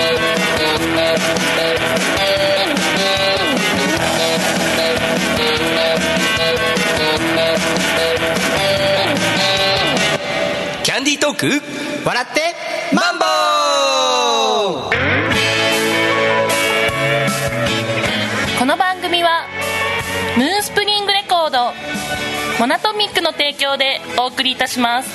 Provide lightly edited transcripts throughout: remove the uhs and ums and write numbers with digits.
キャンディートーク笑ってマンボウ。 この番組はムーンスプリングレコードモナトミックの提供でお送りいたします。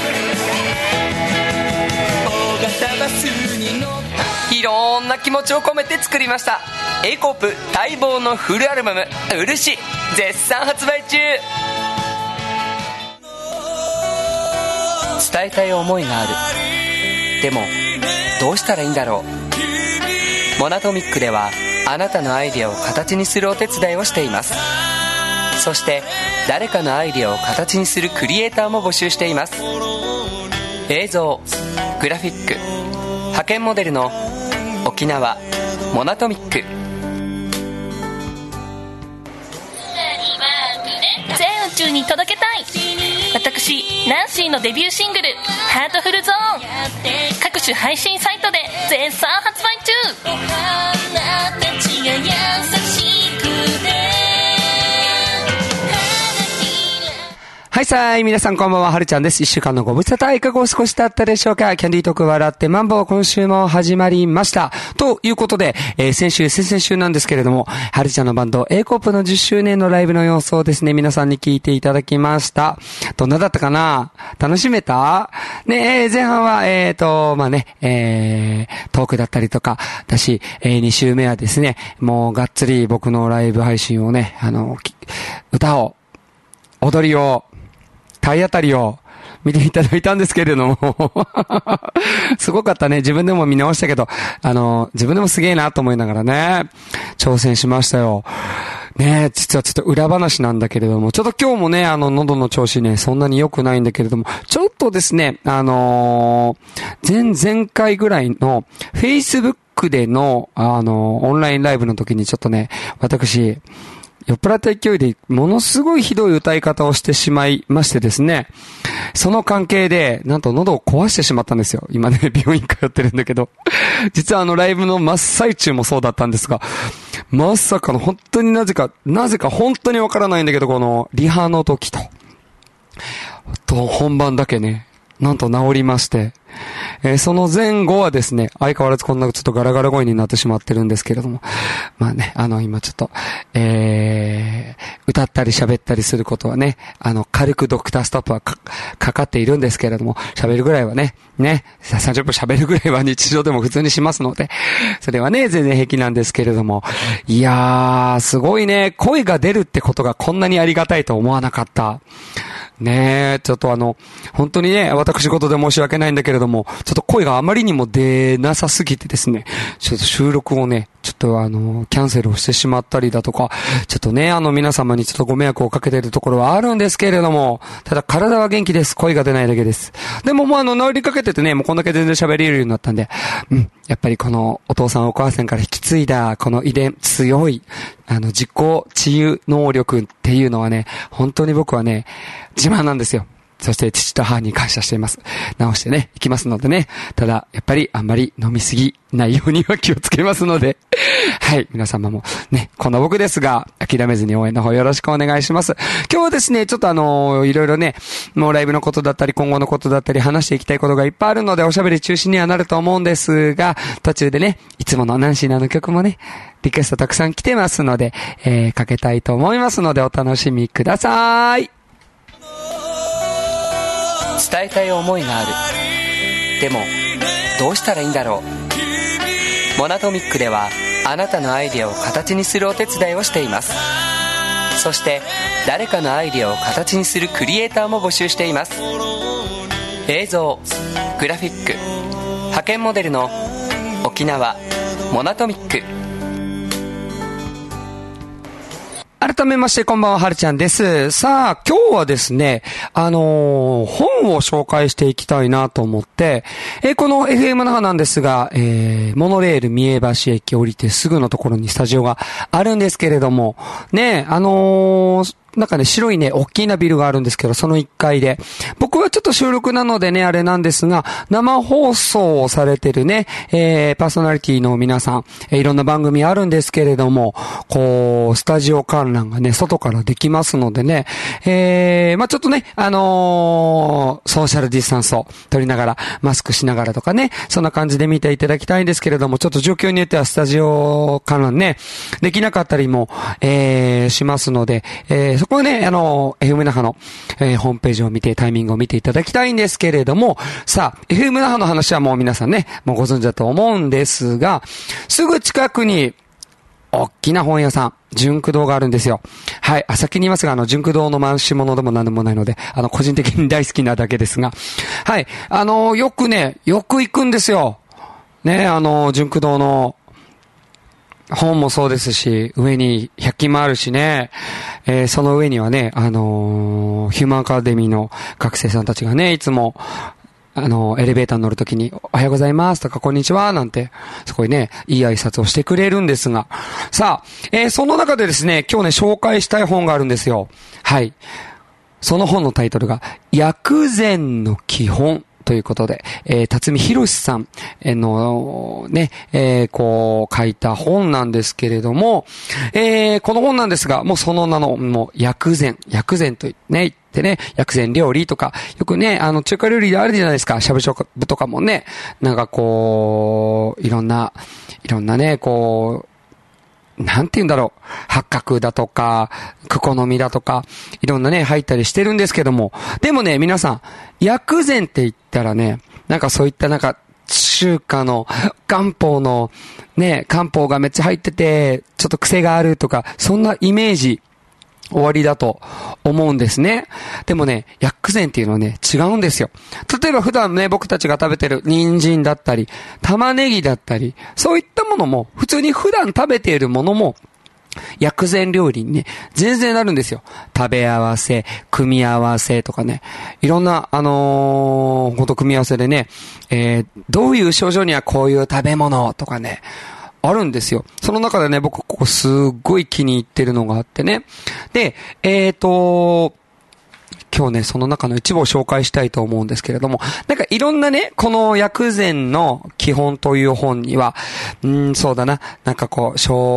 いろんな気持ちを込めて作りました A コープ待望のフルアルバム漆絶賛発売中。伝えたい思いがある。でもどうしたらいいんだろう。モナトミックではあなたのアイデアを形にするお手伝いをしています。そして誰かのアイデアを形にするクリエイターも募集しています。映像、グラフィック、派遣モデルの沖縄モナトミック。 全宇宙に届けたい。私ナンシーのデビューシングルハートフルゾーン各種配信サイトで絶賛発売中。お花たちが優しくてはいさーい、皆さんこんばんは、はるちゃんです。一週間のご無沙汰いかがお過ごしだったでしょうか。キャンディートーク笑ってマンボウ、今週も始まりました。ということで、先々週なんですけれども、はるちゃんのバンド A コープの10周年のライブの様子をですね、皆さんに聞いていただきました。どんなだったかな？楽しめた？ね、前半は、まあね、トークだったりとか、だし、2週目はですね、もうがっつり僕のライブ配信をね、歌を、踊りを、体当たりを見ていただいたんですけれどもすごかったね。自分でも見直したけど、自分でもすげえなと思いながらね、挑戦しましたよ。ねえ、実はちょっと裏話なんだけれども、ちょっと今日もね、喉の調子ね、そんなに良くないんだけれども、ちょっとですね、前々回ぐらいの Facebook での、オンラインライブの時にちょっとね、私、酔っ払った勢いでものすごいひどい歌い方をしてしまいましてですね、その関係でなんと喉を壊してしまったんですよ。今ね、病院通ってるんだけど、実はライブの真っ最中もそうだったんですが、まさかの本当になぜか本当にわからないんだけど、このリハの時と本番だけね、なんと治りまして、その前後はですね、相変わらずこんなちょっとガラガラ声になってしまってるんですけれども、まあね、今ちょっと、歌ったり喋ったりすることはね、軽くドクターストップはかかっているんですけれども、喋るぐらいはね、30分喋るぐらいは日常でも普通にしますので、それはね、全然平気なんですけれども、いやー、すごいね、声が出るってことがこんなにありがたいと思わなかった。ねえ、ちょっと本当にね、私事で申し訳ないんだけれども、ちょっと声があまりにも出なさすぎてですね、ちょっと収録をね、ちょっとキャンセルをしてしまったりだとか、ちょっとね、皆様にちょっとご迷惑をかけているところはあるんですけれども、ただ体は元気です。声が出ないだけです。でももう治りかけててね、もうこんだけ全然喋れるようになったんで、やっぱりこのお父さんお母さんから引き継いだこの遺伝、強い、自己治癒能力っていうのはね、本当に僕はね、自慢なんですよ。そして父と母に感謝しています。直してね、いきますのでね。ただ、やっぱりあんまり飲みすぎないようには気をつけますので。はい、皆様もね、こんな僕ですが、諦めずに応援の方よろしくお願いします。今日はですね、ちょっといろいろね、もうライブのことだったり、今後のことだったり、話していきたいことがいっぱいあるので、おしゃべり中心にはなると思うんですが、途中でね、いつものナンシーナの曲もね、リクエストたくさん来てますので、かけたいと思いますので、お楽しみください。 伝えたい思いがある。でもどうしたらいいんだろう。モナトミックではあなたのアイデアを形にするお手伝いをしています。そして誰かのアイデアを形にするクリエイターも募集しています。映像、グラフィック、派遣モデルの沖縄モナトミック。 改めましてこんばんは、はるちゃんです。さあ、今日はですね、本を紹介していきたいなと思って、この FM 那覇なんですが、モノレール三重橋駅降りてすぐのところにスタジオがあるんですけれども、ね、 なんかね、白いね、大きなビルがあるんですけど、その1階で。僕はちょっと収録なのでね、あれなんですが、生放送をされてるね、パーソナリティの皆さん、いろんな番組あるんですけれども、こう、スタジオ観覧がね、外からできますのでね、まあ、ちょっとね、ソーシャルディスタンスを取りながら、マスクしながらとかね、そんな感じで見ていただきたいんですけれども、ちょっと状況によってはスタジオ観覧ね、できなかったりも、しますので、そこはね、FM 那覇の、ホームページを見て、タイミングを見ていただきたいんですけれども、さあ、FM 那覇の話はもう皆さんね、もうご存知だと思うんですが、すぐ近くに、大きな本屋さん、純駆堂があるんですよ。はい。先に言いますが、純駆堂の回し物でも何でもないので、個人的に大好きなだけですが、はい。よく行くんですよ。ね、純駆堂の、本もそうですし、上に100均もあるしね、その上にはね、ヒューマンアカデミーの学生さんたちがね、いつも、エレベーターに乗るときに、おはようございますとか、こんにちはなんて、すごいね、いい挨拶をしてくれるんですが、さあ、その中でですね、今日ね、紹介したい本があるんですよ。はい。その本のタイトルが、薬膳の基本。ということで、辰巳博さんのね、こう書いた本なんですけれども、この本なんですが、もうその名の、もう薬膳と言ってね、薬膳料理とか、よくね、中華料理であるじゃないですか、しゃぶしゃぶとかもね、なんかこう、いろんなね、こう、なんて言うんだろう。八角だとか、クコの実だとか、いろんなね、入ったりしてるんですけども。でもね、皆さん、薬膳って言ったらね、なんかそういったなんか、中華の漢方の、ね、漢方がめっちゃ入ってて、ちょっと癖があるとか、そんなイメージ、終わりだと思うんですね。でもね、薬膳っていうのはね、違うんですよ。例えば普段ね、僕たちが食べてる人参だったり、玉ねぎだったり、そういったものも、普通に普段食べているものも、薬膳料理にね、全然なるんですよ。食べ合わせ、組み合わせとかね。いろんな、ほんと組み合わせでね、どういう症状にはこういう食べ物とかね、あるんですよ。その中でね、僕ここすっごい気に入ってるのがあってね。で、今日ね、その中の一部を紹介したいと思うんですけれども、なんかいろんなね、この薬膳の基本という本には、そうだな、なんかこう、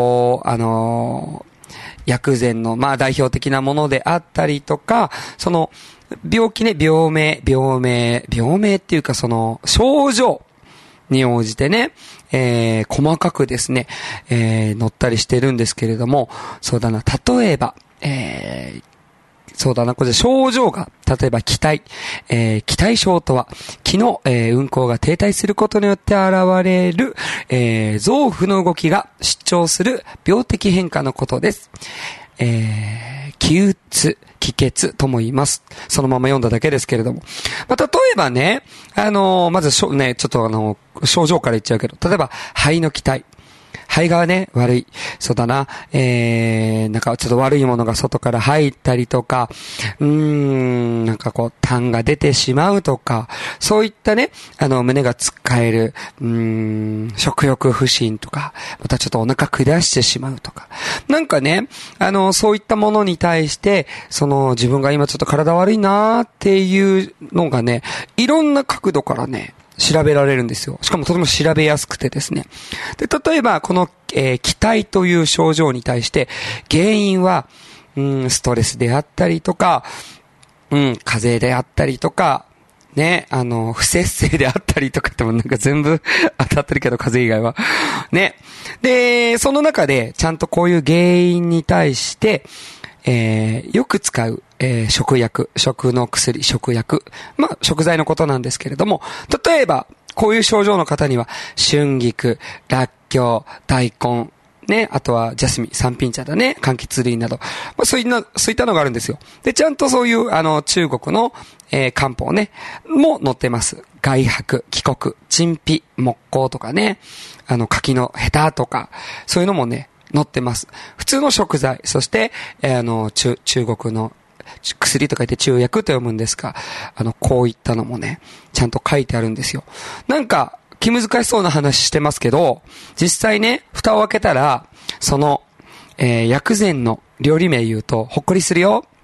薬膳の、まあ代表的なものであったりとか、その、病気ね、病名っていうかその、症状に応じてね、細かくですね、載ったりしてるんですけれども、そうだな、例えば、そうだな、これ症状が、例えば気体症とは、気の、運行が停滞することによって現れる、臓腑の動きが失調する病的変化のことです。気鬱、気血とも言います。そのまま読んだだけですけれども。まあ、例えばね、まずね、ちょっと症状から言っちゃうけど、例えば、肺の気体。肺がね、悪い。そうだな。なんかちょっと悪いものが外から入ったりとか、なんかこう、痰が出てしまうとか、そういったね、胸がつっかえる、食欲不振とか、またちょっとお腹下してしまうとか。なんかね、そういったものに対して、自分が今ちょっと体悪いなーっていうのがね、いろんな角度からね、調べられるんですよ。しかもとても調べやすくてですね。で、例えば、この、気体という症状に対して、原因は、ストレスであったりとか、風邪であったりとか、ね、不節制であったりとかってもなんか全部当たってるけど、風邪以外は。ね。で、その中で、ちゃんとこういう原因に対して、よく使う、食の薬、食薬。まあ、食材のことなんですけれども、例えば、こういう症状の方には、春菊、らっきょう、大根、ね、あとは、ジャスミン、三品茶だね、柑橘類など、まあ、そういったのがあるんですよ。で、ちゃんとそういう、中国の、漢方ね、も載ってます。外白、気国、陳皮、木工とかね、柿のヘタとか、そういうのもね、載ってます。普通の食材、そして、中国の薬と書いて中薬と読むんですが、こういったのもね、ちゃんと書いてあるんですよ。なんか、気難しそうな話してますけど、実際ね、蓋を開けたら、薬膳の料理名言うと、ほっこりするよ。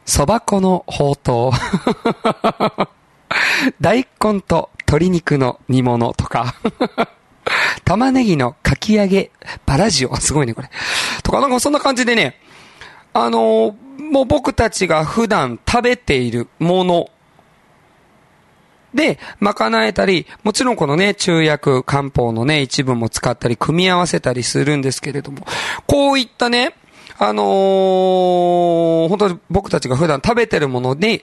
蕎麦粉のほうとう。大根と鶏肉の煮物とか。玉ねぎのかき揚げ、バラジオ。すごいね、これ。とか、なんかそんな感じでね、もう僕たちが普段食べているもので賄えたり、もちろんこのね、中薬、漢方のね、一部も使ったり、組み合わせたりするんですけれども、こういったね、本当に僕たちが普段食べてるもので、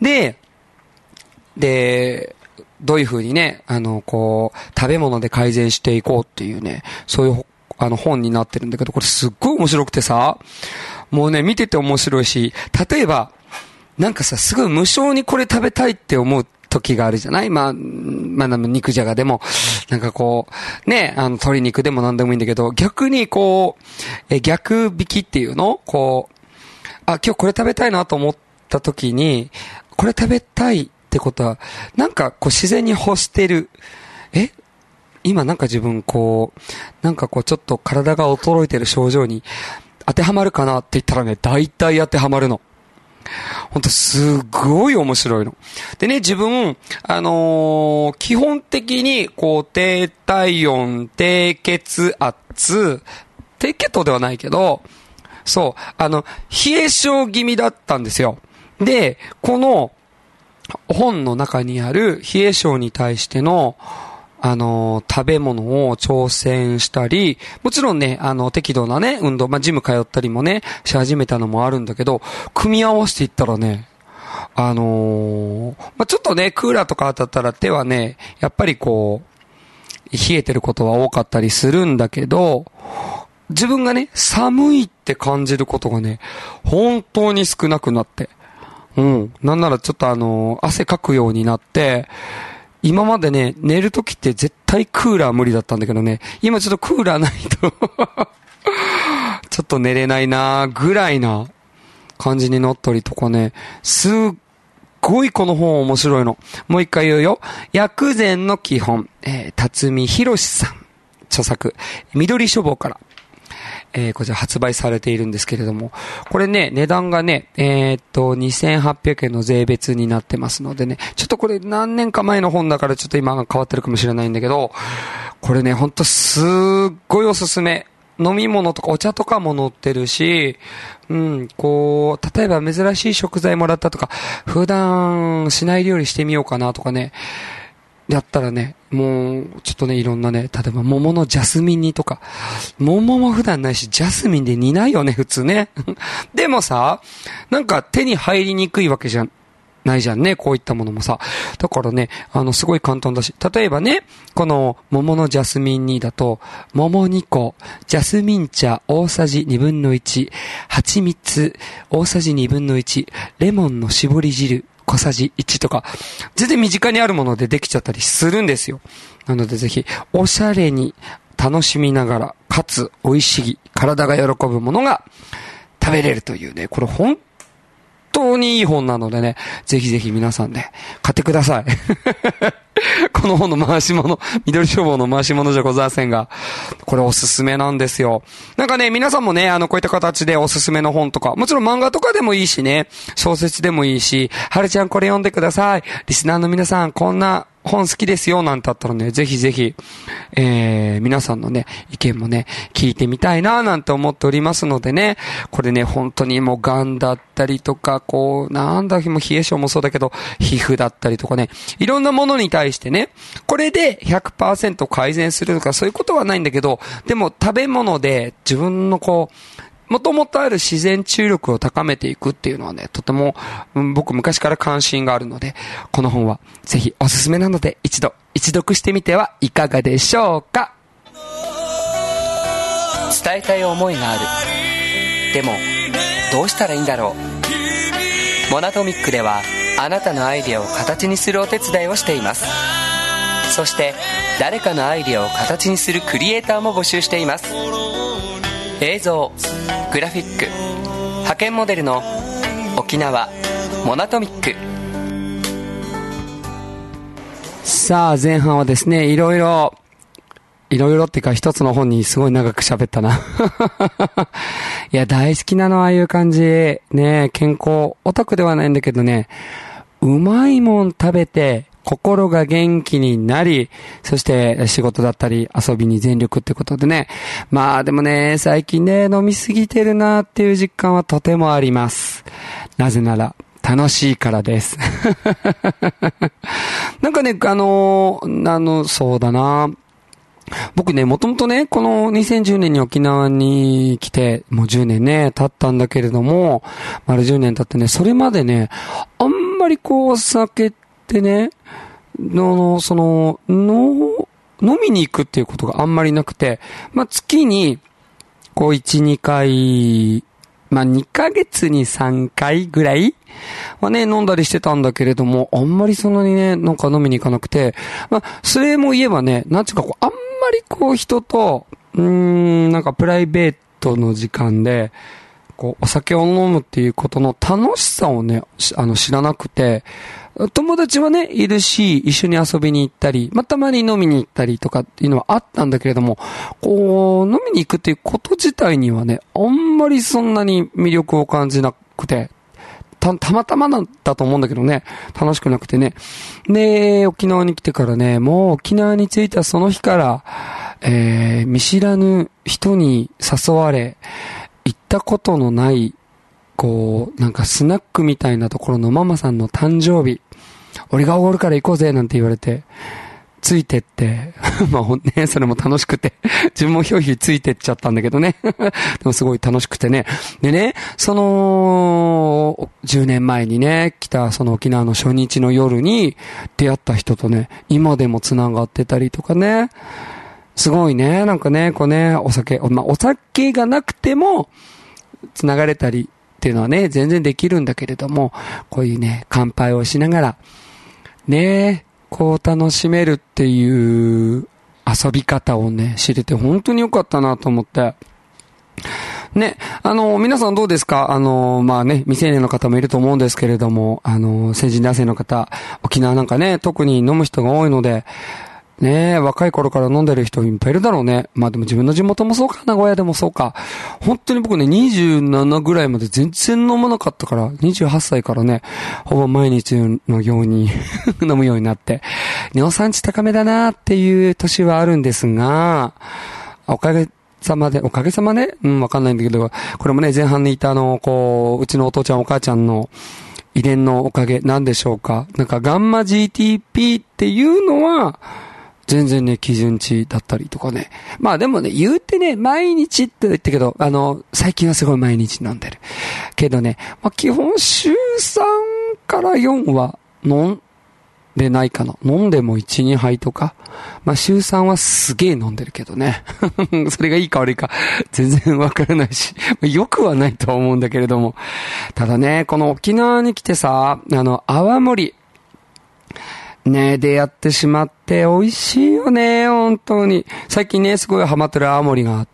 どういう風にね、こう、食べ物で改善していこうっていうね、そういう、本になってるんだけど、これすっごい面白くてさ、もうね、見てて面白いし、例えば、なんかさ、すごい無性にこれ食べたいって思う時があるじゃない？まあ、肉じゃがでも、なんかこう、ね、鶏肉でも何でもいいんだけど、逆にこう、逆引きっていうの？こう、今日これ食べたいなと思った時に、これ食べたいってことは、なんかこう自然に欲してる。今なんか自分こう、なんかこうちょっと体が衰えてる症状に当てはまるかなって言ったらね、大体当てはまるの。ほんとすごい面白いの。でね、自分、基本的にこう低体温、低血圧、低血糖ではないけど、そう、冷え症気味だったんですよ。で、この本の中にある冷え症に対しての食べ物を挑戦したり、もちろんね、適度なね、運動、ジム通ったりもね、し始めたのもあるんだけど、組み合わせていったらね、ちょっとね、クーラーとか当たったら手はね、やっぱりこう、冷えてることは多かったりするんだけど、自分がね、寒いって感じることがね、本当に少なくなって、なんならちょっと汗かくようになって、今までね、寝るときって絶対クーラー無理だったんだけどね、今ちょっとクーラーないと、ちょっと寝れないなぐらいな感じになったりとかね、すっごいこの本面白いの。もう一回言うよ。薬膳の基本、辰巳博さん、著作、緑書房から。こちら発売されているんですけれども、これね、値段がね、2800円の税別になってますのでね、ちょっとこれ何年か前の本だからちょっと今が変わってるかもしれないんだけど、これね、ほんとすっごいおすすめ。飲み物とかお茶とかも載ってるし、こう、例えば珍しい食材もらったとか、普段しない料理してみようかなとかね、やったらね、もう、ちょっとね、いろんなね、例えば桃のジャスミン煮とか、桃も普段ないし、ジャスミンで煮ないよね、普通ね。でもさ、なんか手に入りにくいわけじゃないじゃんね、こういったものもさ。だからね、すごい簡単だし、例えばね、この桃のジャスミン煮だと、桃2個、ジャスミン茶大さじ2分の1、蜂蜜大さじ2分の1、レモンの絞り汁、小さじ1とか、全然身近にあるものでできちゃったりするんですよ。なのでぜひ、おしゃれに楽しみながら、かつ美味しい、体が喜ぶものが食べれるというね、これ本当にいい本なのでね、ぜひぜひ皆さんね、買ってください。この本の回し物、緑書房の回し物じゃございませんが、これおすすめなんですよ。なんかね、皆さんもね、こういった形でおすすめの本とか、もちろん漫画とかでもいいしね、小説でもいいし、はるちゃんこれ読んでください。リスナーの皆さん、こんな本好きですよ、なんてあったらね、ぜひぜひ、皆さんのね、意見もね、聞いてみたいな、なんて思っておりますのでね、これね、本当にもう癌だったりとか、こう、なんだ、もう冷え性もそうだけど、皮膚だったりとかね、いろんなものに対してね、これで 100% 改善するとか、そういうことはないんだけど、でも食べ物で自分のこう、もともとある自然治癒力を高めていくっていうのはね、とても、僕昔から関心があるので、この本はぜひおすすめなので一読してみてはいかがでしょうか。 伝えたい思いがある。でもどうしたらいいんだろう。モナトミックではあなたのアイデアを形にするお手伝いをしています。そして誰かのアイデアを形にするクリエイターも募集しています。映像、グラフィック、派遣モデルの沖縄モナトミック。 さあ前半はですね、いろいろっていうか一つの本にすごい長く喋ったな。 いや、大好きなの、ああいう感じ。ね、健康、オタクではないんだけどね、うまいもん食べて、心が元気になり、そして仕事だったり遊びに全力ってことでね。まあでもね、最近ね、飲みすぎてるなっていう実感はとてもあります。なぜなら、楽しいからです。なんかね、そうだな。僕ね、もともとね、この2010年に沖縄に来て、もう10年ね、経ったんだけれども、丸10年経ってね、それまでね、あんまりこう、お酒ってね、飲みに行くっていうことがあんまりなくて、まあ、月に、こう、1、2回、まあ、2ヶ月に3回ぐらいはね、飲んだりしてたんだけれども、あんまりそんなにね、なんか飲みに行かなくて、まあ、それも言えばね、なんちゅうかこう、あんまりこう、人と、なんかプライベートの時間で、こう、お酒を飲むっていうことの楽しさをね、知らなくて、友達はね、いるし、一緒に遊びに行ったり、まあ、たまに飲みに行ったりとかっていうのはあったんだけれども、こう、飲みに行くっていうこと自体にはね、あんまりそんなに魅力を感じなくて、たまたまなんだと思うんだけどね、楽しくなくてね。で、沖縄に来てからね、もう沖縄に着いたその日から、見知らぬ人に誘われ、行ったことのない、こう、なんかスナックみたいなところのママさんの誕生日、俺がおごるから行こうぜなんて言われて、ついてって、まあね、それも楽しくて、自分もひょいひょいついてっちゃったんだけどね。でもすごい楽しくてね。でね、その、10年前にね、来たその沖縄の初日の夜に出会った人とね、今でも繋がってたりとかね。すごいね、なんかね、こうね、お酒がなくても、繋がれたりっていうのはね、全然できるんだけれども、こういうね、乾杯をしながら、ね、こう楽しめるっていう遊び方をね、知れて本当に良かったなと思って。ね、皆さんどうですか？まあね、未成年の方もいると思うんですけれども、成人男性の方、沖縄なんかね、特に飲む人が多いので、ねえ、若い頃から飲んでる人いっぱいいるだろうね。まあでも自分の地元もそうか、名古屋でもそうか。本当に僕ね、27ぐらいまで全然飲まなかったから、28歳からね、ほぼ毎日のように飲むようになって、尿酸値高めだなっていう年はあるんですが、おかげさまね、わかんないんだけど、これもね、前半にいたこう、うちのお父ちゃんお母ちゃんの遺伝のおかげなんでしょうか。なんかガンマ GTP っていうのは、全然ね、基準値だったりとかね。まあでもね、言うてね、毎日って言ったけど、最近はすごい毎日飲んでる。けどね、まあ基本週3から4は飲んでないかな。飲んでも1、2杯とか。まあ週3はすげえ飲んでるけどね。それがいいか悪いか全然わからないし、よくはないとは思うんだけれども。ただね、この沖縄に来てさ、泡盛。ね、出会ってしまって美味しいよね、本当に。最近ね、すごいハマってる泡盛があって、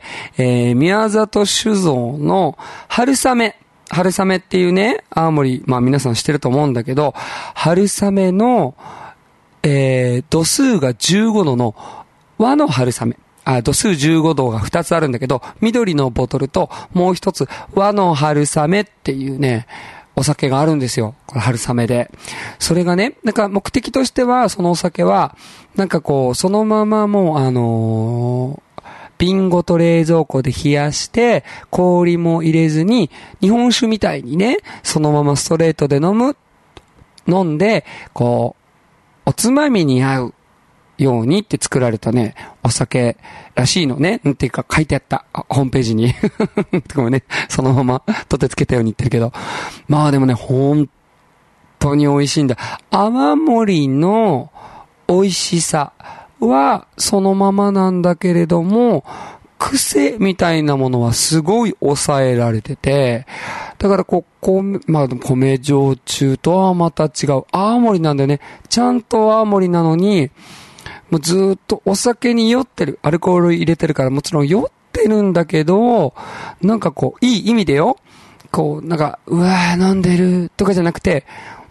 宮里酒造の春雨っていうね、泡盛、まあ皆さん知ってると思うんだけど、春雨の、度数が15度の和の春雨。度数15度が2つあるんだけど、緑のボトルともう一つ和の春雨っていうね、お酒があるんですよ。これ春雨で。それがね、なんか目的としては、そのお酒は、なんかこう、そのままもう瓶ごと冷蔵庫で冷やして、氷も入れずに、日本酒みたいにね、そのままストレートで飲んで、こう、おつまみに合うようにって作られたね、お酒らしいのね。っていうか書いてあった。ホームページに。ごめんね。そのまま取ってつけたように言ってるけど。まあでもね、本当に美味しいんだ。泡盛の美味しさはそのままなんだけれども、癖みたいなものはすごい抑えられてて、だからまあ米焼酎とはまた違う。泡盛なんだよね。ちゃんと泡盛なのに、もうずーっとお酒に酔ってる。アルコール入れてるからもちろん酔ってるんだけど、なんかこう、いい意味でよ。こう、なんか、うわー飲んでるとかじゃなくて、あれ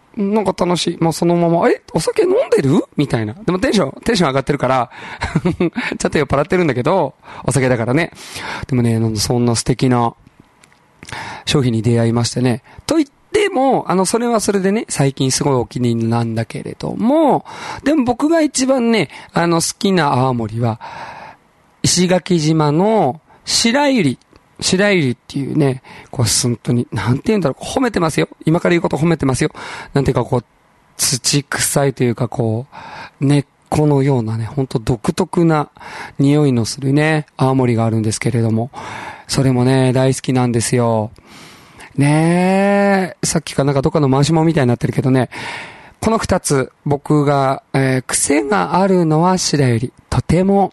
なんか楽しい。もうそのまま、お酒飲んでるみたいな。でもテンション上がってるから、ちょっと酔っ払ってるんだけど、お酒だからね。でもね、そんな素敵な商品に出会いましてね。と言っても、それはそれでね、最近すごいお気に入りなんだけれども、でも僕が一番ね、好きな泡盛は、石垣島の白百合っていうね、こう、本当に、なんて言うんだろう、褒めてますよ。今から言うこと褒めてますよ。なんていうかこう、土臭いというかこう、根っこのようなね、ほんと独特な匂いのするね、泡盛があるんですけれども、それもね、大好きなんですよ。ねえ、さっきかなんかどっかの回し物みたいになってるけどね、この二つ、僕が、癖があるのは白百合。とても、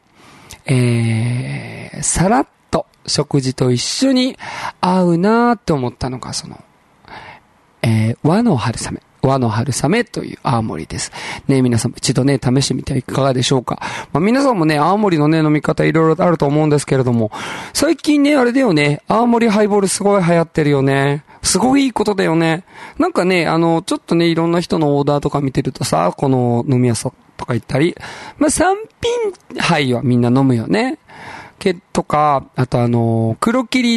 さらっと食事と一緒に合うなーって思ったのが、和の春雨という泡盛です。ね、皆さんも一度ね、試してみてはいかがでしょうか。皆さんもね、泡盛のね、飲み方いろいろあると思うんですけれども、最近ね、あれだよね、泡盛ハイボールすごい流行ってるよね。すごいいいことだよね。なんかね、ちょっとね、いろんな人のオーダーとか見てるとさ、この飲み屋さんとか行ったり、三品杯はみんな飲むよね。とか、あと黒霧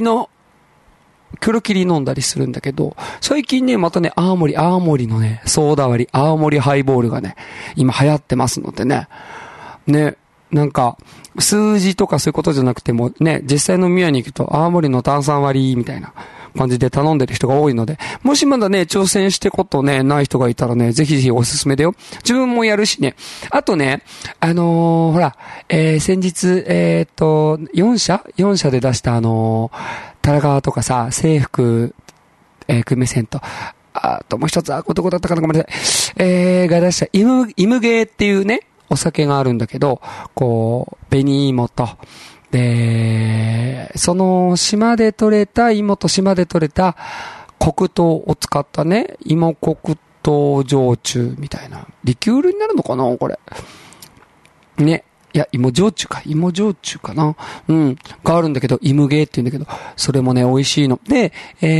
飲んだりするんだけど、最近ね、またね、青森のね、ソーダ割り、青森ハイボールがね、今流行ってますのでね。ね、なんか、数字とかそういうことじゃなくてもね、実際の飲み屋に行くと、青森の炭酸割りみたいな感じで頼んでる人が多いので、もしまだね、挑戦してことね、ない人がいたらね、ぜひぜひおすすめだよ。自分もやるしね。あとね、ほら、先日、4社で出したタラガーとかさ、制服、久米線と、あともう一つ、どこだったかなごめんなさい。が出したイムゲーっていうね、お酒があるんだけど、こう、紅芋と、で、その島で採れた芋と島で採れた黒糖を使ったね、芋黒糖焼酎みたいな。リキュールになるのかなこれ。ね。いや、芋焼酎かなうん。があるんだけど、イムゲーって言うんだけど、それもね、美味しいの。で、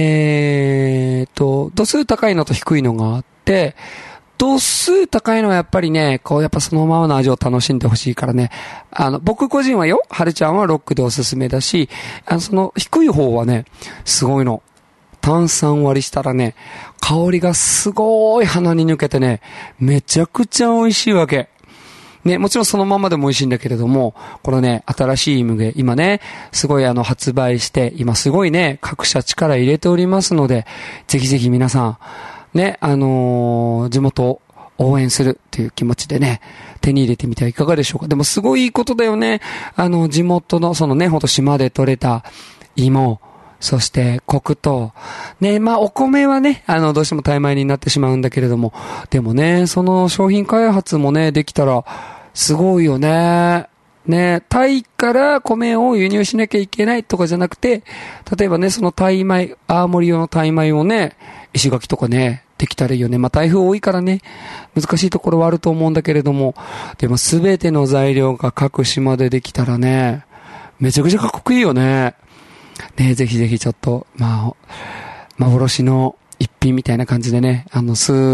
度数高いのと低いのがあって、度数高いのはやっぱりね、こうやっぱそのままの味を楽しんでほしいからね。僕個人はよ、はるちゃんはロックでおすすめだし、その低い方はね、すごいの。炭酸割りしたらね、香りがすごい鼻に抜けてね、めちゃくちゃ美味しいわけ。ね、もちろんそのままでも美味しいんだけれども、このね、新しいイムゲ、今ね、すごい発売して、今すごいね、各社力入れておりますので、ぜひぜひ皆さん、ね、地元を応援するっていう気持ちでね、手に入れてみてはいかがでしょうか。でもすごいいいことだよね。地元の、そのね、ほんと島で採れた芋、そして黒糖。ね、お米はね、どうしても怠米になってしまうんだけれども、でもね、その商品開発もね、できたら、すごいよね。ね、タイから米を輸入しなきゃいけないとかじゃなくて、例えばね、そのタイ米、青森用のタイ米をね、石垣とかね、できたらいいよね。台風多いからね、難しいところはあると思うんだけれども、でもすべての材料が各島でできたらね、めちゃくちゃかっこいいよね。ね、ぜひぜひちょっと、幻の一品みたいな感じでね、本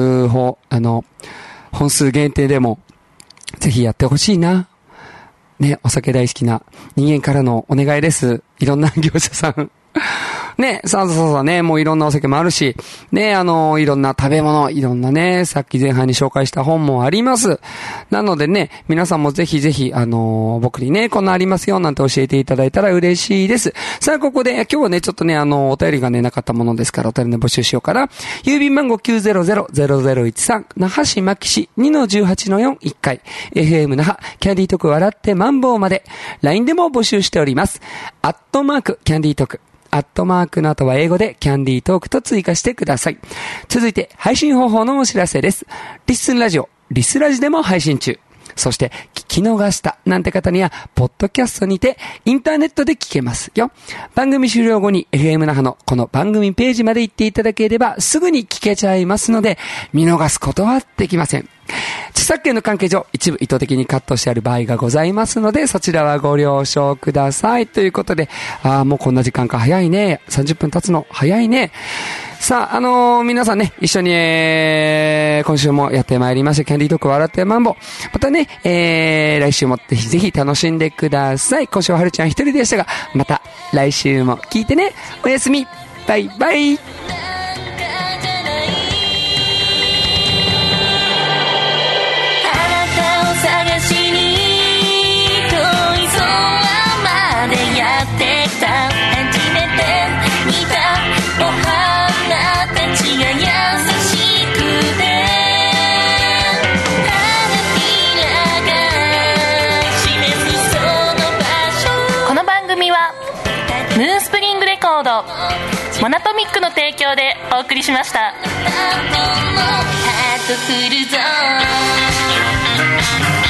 数限定でも、ぜひやってほしいな。ね、お酒大好きな人間からのお願いです。いろんな業者さん。ね、そうね、もういろんなお酒もあるし、ね、いろんな食べ物、いろんなね、さっき前半に紹介した本もあります。なのでね、皆さんもぜひぜひ、僕にね、こんなありますよ、なんて教えていただいたら嬉しいです。さあ、ここで、今日はね、ちょっとね、お便りがね、なかったものですから、お便りで募集しようかな。郵便番号 900-0013、那覇市牧市 2-18-4 1回、FM 那覇、キャンディートーク笑ってマンボウまで、LINE でも募集しております。@キャンディートーク。アットマークの後は英語でキャンディートークと追加してください。続いて配信方法のお知らせです。リッスンラジオ、リスラジでも配信中。そして聞き逃したなんて方にはポッドキャストにてインターネットで聞けますよ。番組終了後に FM 那覇のこの番組ページまで行っていただければすぐに聞けちゃいますので見逃すことはできません。著作権の関係上一部意図的にカットしてある場合がございますのでそちらはご了承くださいということで、もうこんな時間か早いね。30分経つの早いね。 さあ、皆さんね、一緒に、今週もやってまいりました、キャンディートーク笑ってマンボ。またね、来週もぜひぜひ楽しんでください。今週ははるちゃん一人でしたが、また来週も聞いてね。おやすみ。バイバイ。 探しに遠い空までやってきた。初めて見たお花たちが優しくて、花びらが示すその場所。この番組はムーンスプリングレコードモナトミックの提供でお送りしました。ハートフルゾーン